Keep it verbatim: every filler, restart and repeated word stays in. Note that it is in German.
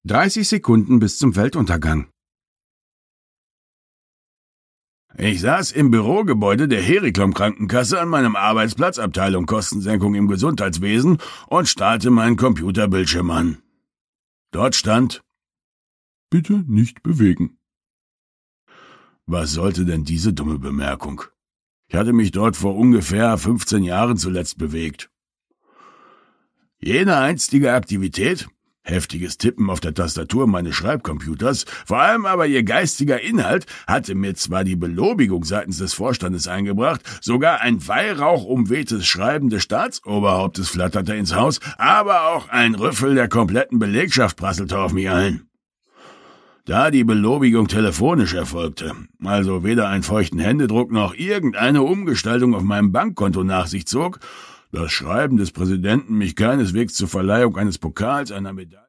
Dreißig Sekunden bis zum Weltuntergang. Ich saß im Bürogebäude der Heriklom-Krankenkasse an meinem Arbeitsplatz, Abteilung Kostensenkung im Gesundheitswesen, und starrte meinen Computerbildschirm an. Dort stand: Bitte nicht bewegen. Was sollte denn diese dumme Bemerkung? Ich hatte mich dort vor ungefähr fünfzehn Jahren zuletzt bewegt. Jene einstige Aktivität, heftiges Tippen auf der Tastatur meines Schreibcomputers, vor allem aber ihr geistiger Inhalt, hatte mir zwar die Belobigung seitens des Vorstandes eingebracht, sogar ein weihrauchumwehtes Schreiben des Staatsoberhauptes flatterte ins Haus, aber auch ein Rüffel der kompletten Belegschaft prasselte auf mich ein. Da die Belobigung telefonisch erfolgte, also weder einen feuchten Händedruck noch irgendeine Umgestaltung auf meinem Bankkonto nach sich zog, das Schreiben des Präsidenten mich keineswegs zur Verleihung eines Pokals, einer Medaille